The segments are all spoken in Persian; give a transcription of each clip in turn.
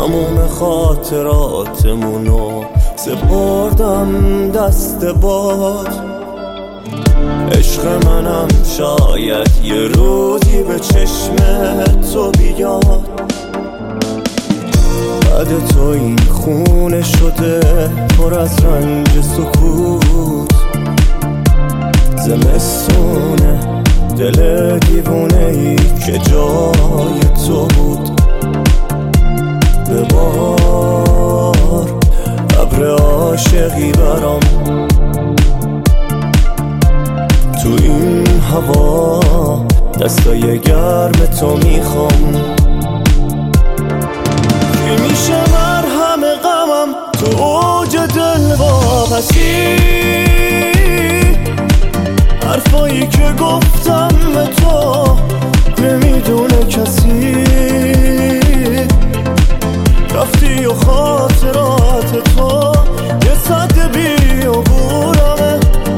تمام خاطراتمونو سپردم دست باد. عشق منم شاید یه روزی به چشم تو بیاد. بعد تو این خونه شده پر از رنج سکوت، زمستونه دل دیوونه ای که جای تو بود. ببار ابر عاشقی برام تو این هوا، دستای گرم تو میخوام. کی میشه مرهم غمم تو اوج دل واپسی؟ حرفایی که گفتم به تو نمیدونه کسی. رفتی و خاطرات تو یه سد بیابورمه.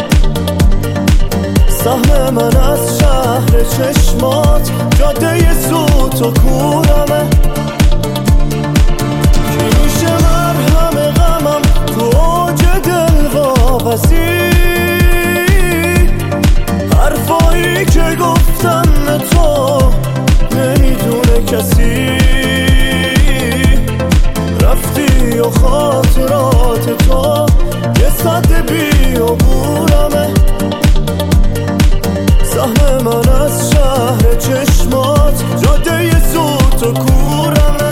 سهم من از شهر چشمات جاده سوت و کورمه. کی میشه مرهم غمم تو اوج دل واپسی؟ حرفایی که گفتم به تو نمیدونه کسی. رفتی و خاطرات تو یه سد بیابورمه. سهم من از شهر چشمات جاده سوت و کورمه.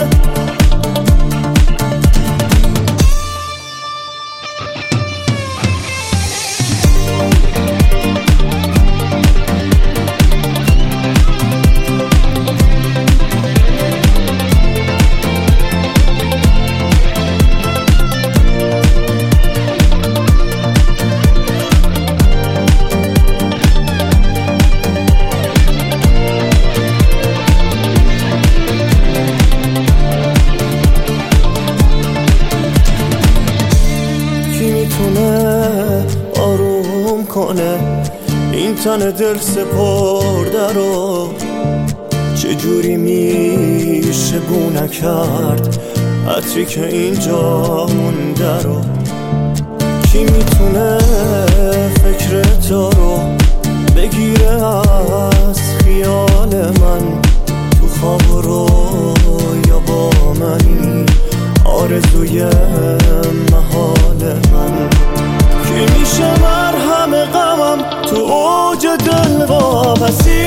آروم کنه این تن دل سپرده رو؟ چجوری میشه بو نکرد عطری که اینجا مونده رو؟ کی میتونه فکر تو رو بگیره از خیال من؟ تو خواب رو یا با منی آرزوی محال من. کی میشه مرهم غمم تو اوج دل واپسی؟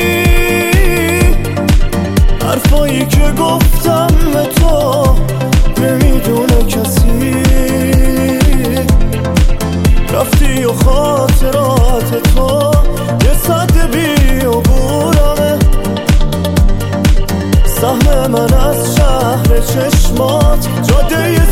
حرفایی که گفتم به تو نمیدونه کسی. رفتی و خاطرات تو یه سد بیابورمه. سهم من از شهر چشمات جاده